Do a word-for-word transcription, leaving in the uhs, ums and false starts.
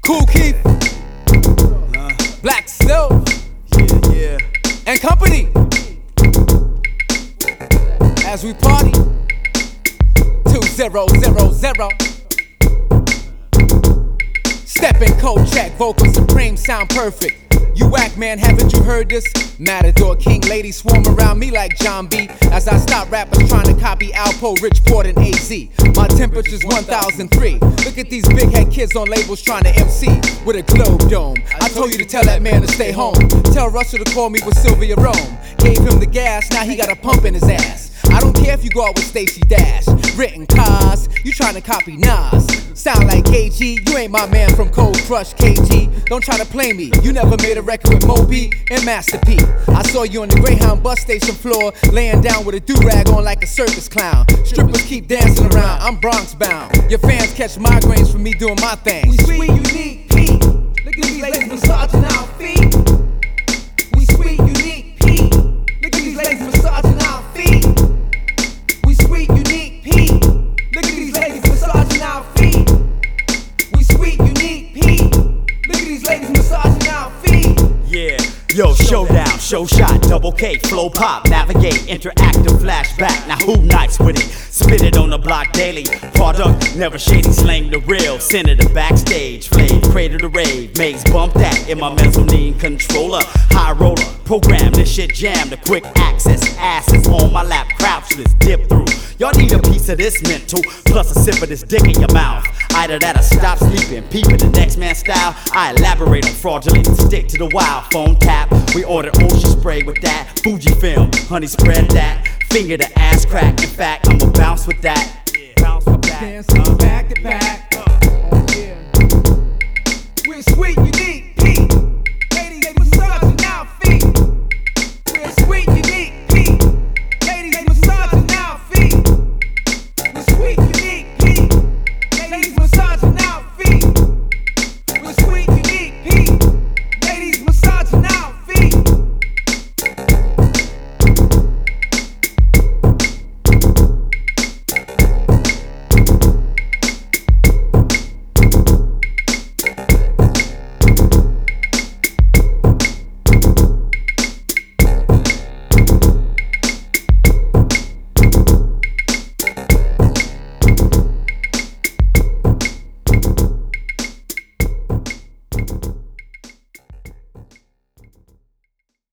Kool Keith, uh, Black Silk, yeah, yeah, and company. As we party, two zero zero zero. Stepping, cold check, vocal supreme, sound perfect. You whack man, haven't you heard this? Matador King ladies swarm around me like John B. As I stop rappers trying to copy Alpo, Richport, and A Z. My temperature's one thousand three. Look at these big head kids on labels trying to M C with a globe dome. I told you to tell that man to stay home. Tell Russell to call me with Sylvia Rome. Gave him the gas, now he got a pump in his ass. I don't care if you go out with Stacey Dash. Written cars, you trying to copy Nas. Sound like K G, you ain't my man from Cold Crush, K G. Don't try to play me, you never made a record with Moby and Master P. I saw you on the Greyhound bus station floor, laying down with a do-rag on like a circus clown. Strippers keep dancing around, I'm Bronx bound. Your fans catch migraines from me doing my thing. We sweet, unique, Pete. Look at these ladies massaging our feet. We sweet, unique, Pete. Look at these ladies massaging our feet. We sweet, unique, Pete. Look at these ladies massaging our feet. We sweet, unique, Pete. Look at these ladies massaging our feet. yeah. Yo, showdown, show shot, double K, flow pop, navigate, interactive flashback. Now who nice with it? Spit it on the block daily. Product, never shady, slang the real. Senator backstage, flame, crater the rave. Maze bump that in my mezzanine controller. High roller, program this shit jam. The quick access, asses on my lap, crouchless, dip through. Y'all need a piece of this mental, plus a sip of this dick in your mouth. Either that or stop sleeping, peeping the next man's style. I elaborate on fraudulent, stick to the wild. Phone tap, we order ocean spray with that. Fuji film, honey spread that. Finger the ass crack, in fact I'ma bounce with that. Bounce with that.